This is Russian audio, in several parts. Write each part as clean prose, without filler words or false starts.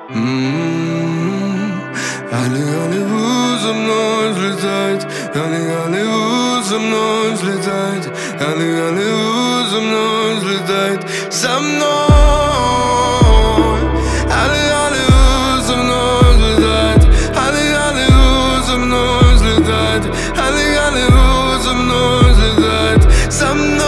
Голливуд за мной взлетает, Голливуд за мной взлетает, Голливуд за мной взлетает, за мной. Голливуд за мной взлетает, Голливуд за мной взлетает, Голливуд за мной взлетает, за мной.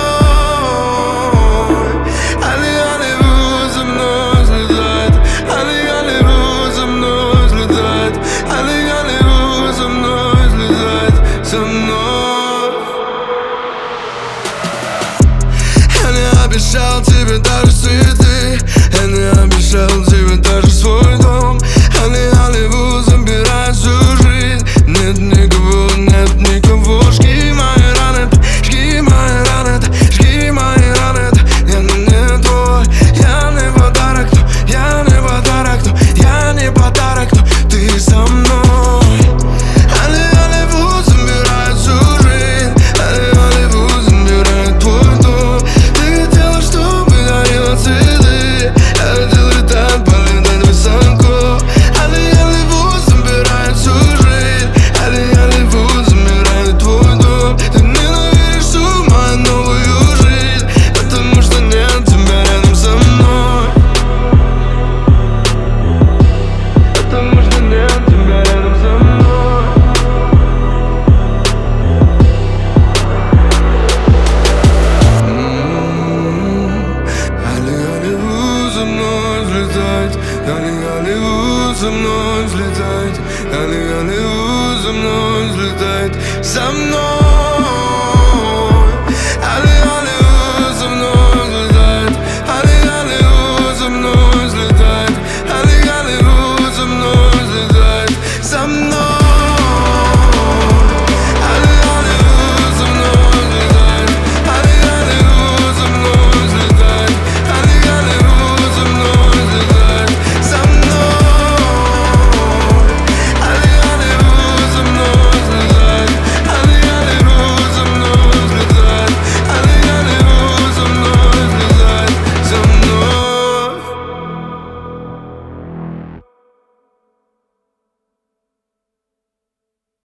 Я не обещал тебе даже цветы, я не обещал тебе даже свой дом. Голливуд забирает всю жизнь, нет никого, нет никого. Жги мои раны, жги мои раны, жги мои раны. Я не твой, я не подарок, но я не подарок, но я не подарок, но ты со мной. Голливуд забирает всю жизнь, Голливуд забирает твой дом. Ты хотела, чтобы дарила цветы, я хотел летать, полетать высоко. Голливуд забирает всю жизнь, Голливуд забирает твой дом. Ты ненавидишь всю мою новую жизнь, потому что нет тебя рядом со мной. Потому что нет тебя рядом со мной. Голливуд за мной взлетает, Голливуд за мной взлетает, Голливуд за мной взлетает, за мной.